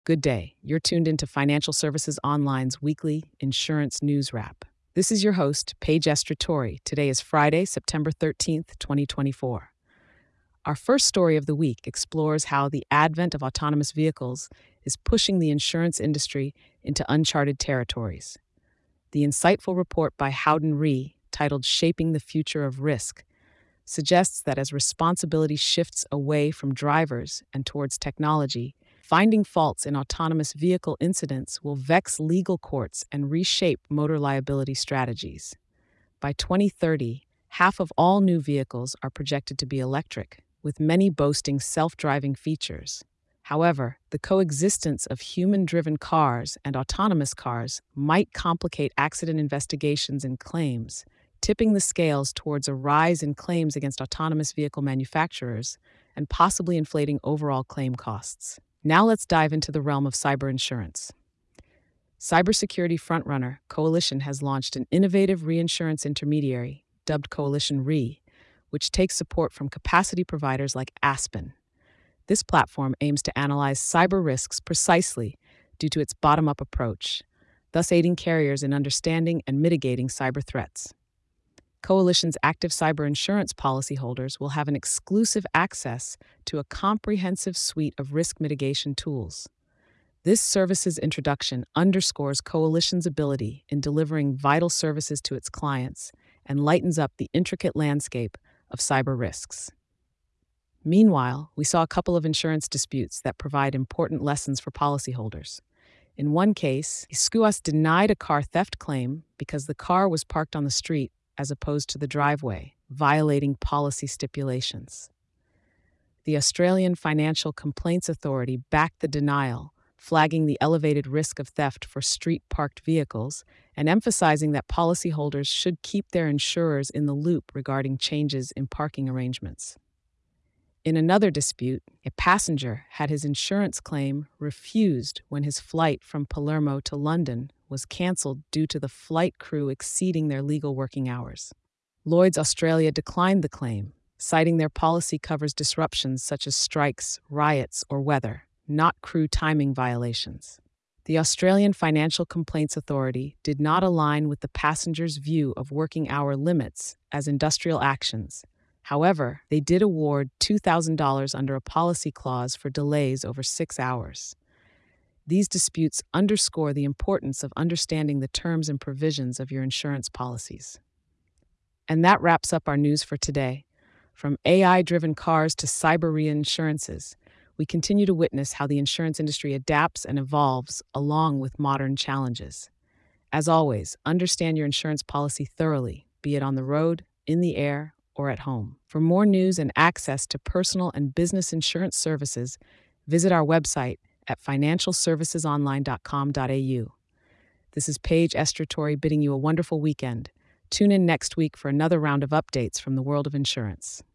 Good day. You're tuned into Financial Services Online's weekly insurance news wrap. This is your host, Paige Estratori. Today is Friday, September 13th, 2024. Our first story of the week explores how the advent of autonomous vehicles is pushing the insurance industry into uncharted territories. The insightful report by Howden Ree, titled Shaping the Future of Risk, suggests that as responsibility shifts away from drivers and towards technology, finding faults in autonomous vehicle incidents will vex legal courts and reshape motor liability strategies. By 2030, half of all new vehicles are projected to be electric, with many boasting self-driving features. However, the coexistence of human-driven cars and autonomous cars might complicate accident investigations and claims, tipping the scales towards a rise in claims against autonomous vehicle manufacturers and possibly inflating overall claim costs. Now let's dive into the realm of cyber insurance. Cybersecurity frontrunner Coalition has launched an innovative reinsurance intermediary, dubbed Coalition Re, which takes support from capacity providers like Aspen. This platform aims to analyze cyber risks precisely due to its bottom-up approach, thus aiding carriers in understanding and mitigating cyber threats. Coalition's active cyber insurance policyholders will have an exclusive access to a comprehensive suite of risk mitigation tools. This service's introduction underscores Coalition's ability in delivering vital services to its clients and lightens up the intricate landscape of cyber risks. Meanwhile, we saw a couple of insurance disputes that provide important lessons for policyholders. In one case, SCUAS denied a car theft claim because the car was parked on the street as opposed to the driveway, violating policy stipulations. The Australian Financial Complaints Authority backed the denial, flagging the elevated risk of theft for street-parked vehicles and emphasizing that policyholders should keep their insurers in the loop regarding changes in parking arrangements. In another dispute, a passenger had his insurance claim refused when his flight from Palermo to London was cancelled due to the flight crew exceeding their legal working hours. Lloyd's Australia declined the claim, citing their policy covers disruptions such as strikes, riots, or weather, not crew timing violations. The Australian Financial Complaints Authority did not align with the passenger's view of working hour limits as industrial actions. However, they did award $2,000 under a policy clause for delays over 6 hours. These disputes underscore the importance of understanding the terms and provisions of your insurance policies. And that wraps up our news for today. From AI-driven cars to cyber reinsurances, we continue to witness how the insurance industry adapts and evolves along with modern challenges. As always, understand your insurance policy thoroughly, be it on the road, in the air, or at home. For more news and access to personal and business insurance services, visit our website at financialservicesonline.com.au. This is Paige Estratori bidding you a wonderful weekend. Tune in next week for another round of updates from the world of insurance.